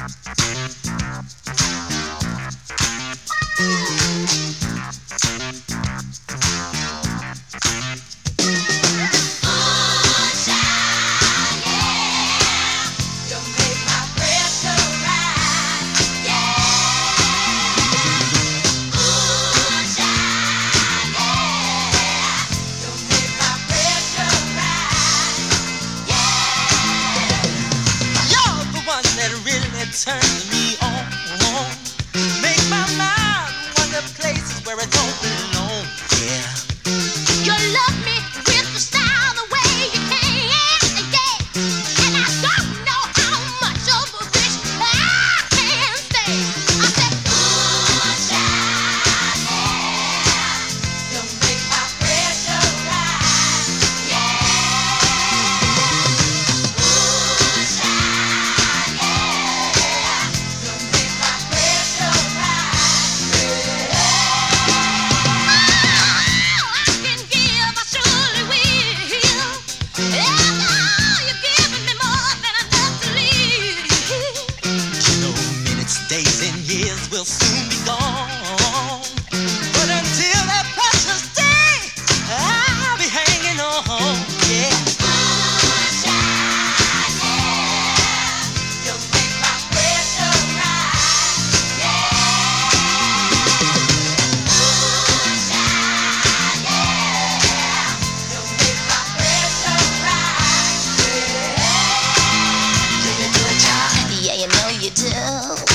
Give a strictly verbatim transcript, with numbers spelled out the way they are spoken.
Turn me on, make my mind wander places where it don't belong. Yeah, you love me with the style, the way you can, yeah. And I don't know how much of a bitch I can stay. I said, ooh, child, yeah, you make my pressure rise, yeah. Ooh, child, yeah. Days and years will soon be gone, but until that precious day, I'll be hanging on, yeah. Sunshine, yeah, you make my pressure rise, yeah. Sunshine, yeah, you make my pressure rise, yeah. Do you do it, child? Yeah, you know you do.